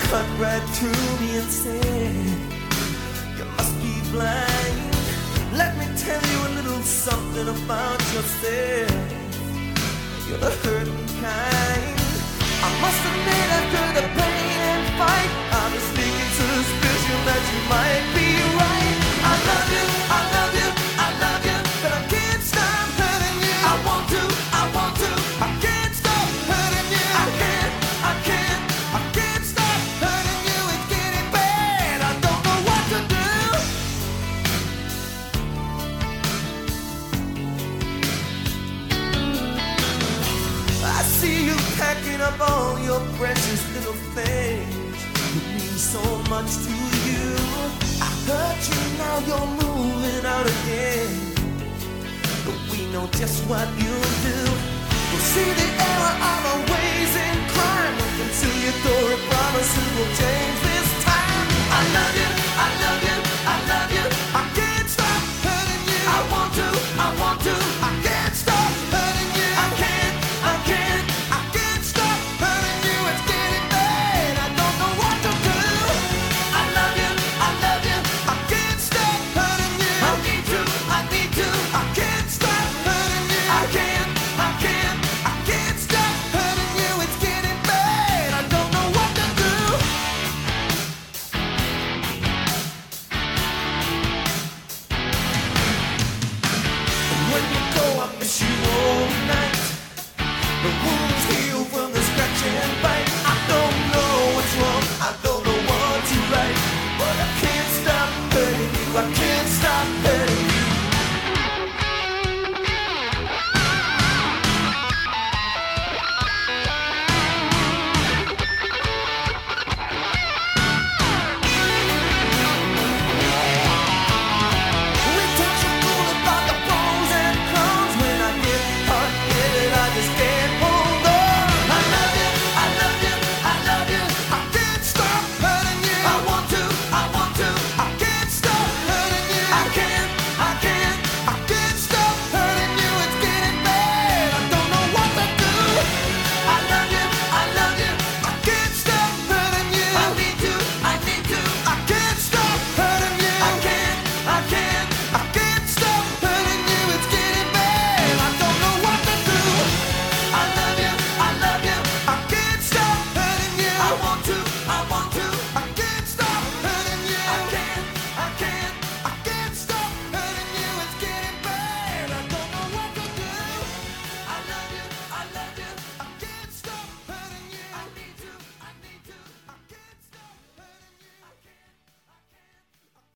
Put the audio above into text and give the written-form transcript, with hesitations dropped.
cut right through me and said, you must be blind. Let me tell you a little something about yourself. You're the hurting kind. I must admit, after the pain and fight, I'm a sneaking suspicion that you might be right. I love you, I love you, I love you, but I can't stop hurting you. I want to, I can't stop hurting you. I can't stop hurting you. It's getting bad, I don't know what to do. I see you packing up all your precious little things that mean so much to you. I heard you, now you're moving out again, but we know just what you'll do. We'll see the error of our ways in crime. We can see you throw a promise and we'll change this time. I love you, I love you, I love you. I can't stop hurting you. I want to, I can't stop hurting you. I can't stop hurting you. It's getting bad, I don't know what to do. I love you, I can't stop hurting you. I need to, I can't stop hurting you. I can't stop hurting you. It's getting bad, I don't know what to do. When you go, I miss you all night. The wounds heal from the scratch and bite. I don't know what's wrong, I don't know what's right, but I can't stop hurting you. I can't stop hurting you.